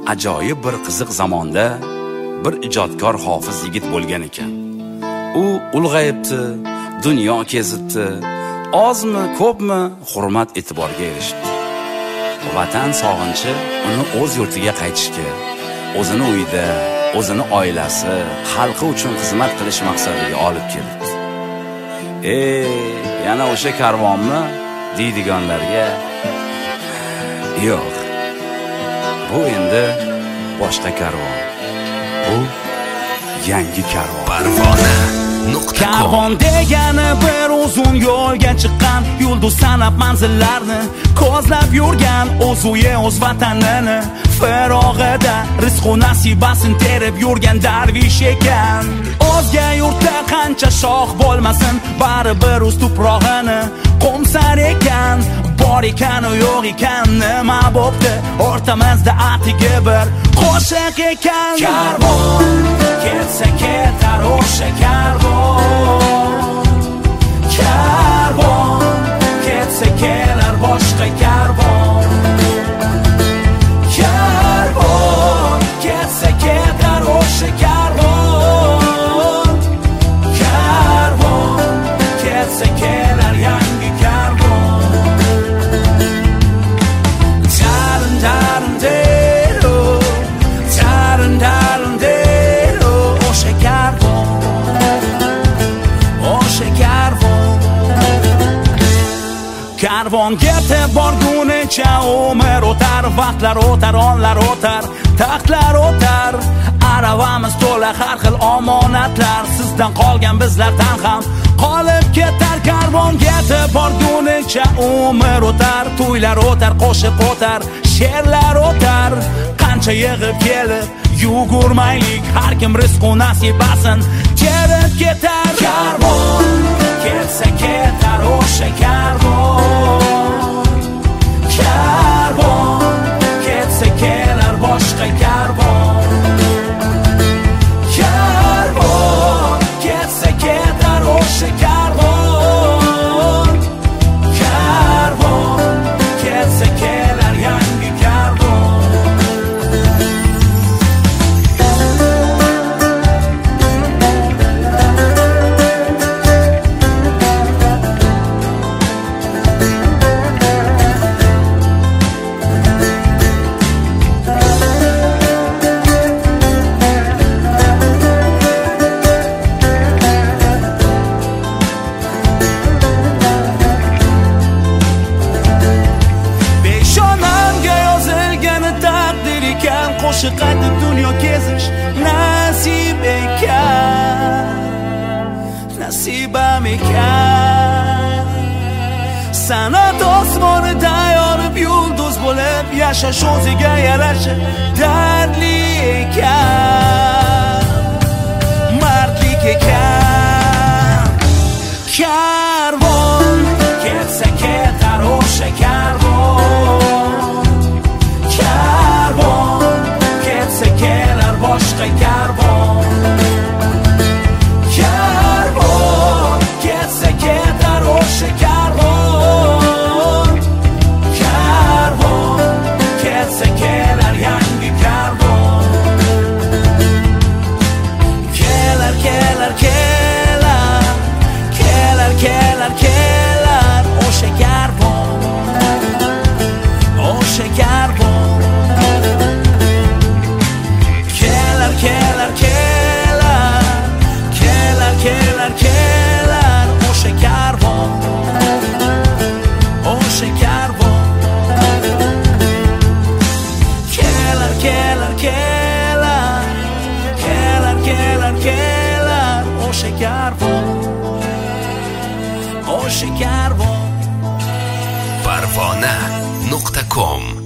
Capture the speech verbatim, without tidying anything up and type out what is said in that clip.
ajoyib bir qiziq zamonda bir ijodkor hofiz yigit bo'lgan ekan. U ulg'ayibdi, dunyo kezibdi, ozmi, ko'pmi hurmat e'tiborga erishdi. Vatan sog'inchi uni o'z yurtiga qaytishga, o'zini uyida, o'zini oilasi, xalqi uchun xizmat qilish maqsadiga olib keldi. Ey, yana o'sha karvonmi deydiganlarga yo'q. Bu endi boshqa karvon. Bu yangi karvon. Parvona. Karvon degani bir uzun yo'lga chiqqan, yulduz sanab manzillarni ko'zlab yurgan, o'z uyi, o'z vatanini farog'ida rizq va nasibasin terib yurgan darvish ekan. O'zga yurtda qancha shoh bo'lmasin, baribir o'z tuprog'ini qo'msar ekan. Bor ekan u yo'q ekan, nima bo'pti o'rtamizda atigi bir qo'shiq ekan. Karvon ketsa ketar o'sha karvon, karvon ketsa kelar boshqa karvon, karvon ketsa ketar o'sha karvon, karvon ketsa kelar yangi karvon. Tarin tarin dero, tarin tarin dero, o'sha karvon, o'sha karvon. Karvon ketib borgunicha umr o'tar, vaqtlar o'tar, onlar o'tar, taxtlar o'tar. Aravamiz to'la har xil omonatlar, sizdan qolgan bizlardan ham qolib ketar. Karvon ketib borgunicha umr o'tar, to'ylar o'tar, qo'shiq o'tar, she'rlar o'tar. Qancha yig'ib kelib yugurmaylik, har kim rizq va nasibasin terib ketar. Karvon ketsa ketar o'sha karvon, karvon ketsa kelar boshqa karvon, karvon ketsa ketar o'sha karvon, karvon ketsa kelar yangi karvon. Qo'shiq aytib dunyo kezish nasib ekan, nasibam ekan. San'at osmonida yorib yulduz bo'lib yashash o'ziga yarasha dardli ekan, mardlik ekan. Karvon ketsa ketar o'sha karvon, karvon ketsa kelar boshqa karvon, karvon ketsa ketar o'sha karvon, karvon ketsa kelar yangi karvon. Kelar kelar kelar, kelar kelar kelar o'sha karvon, o'sha karvon. Kelar kelar kelar, kelar kelar o'sha karvon, o'sha karvon. Kelar kelar kelar, kelar kelar kelar o'sha karvon, o'sha karvon. Parvona nuqta com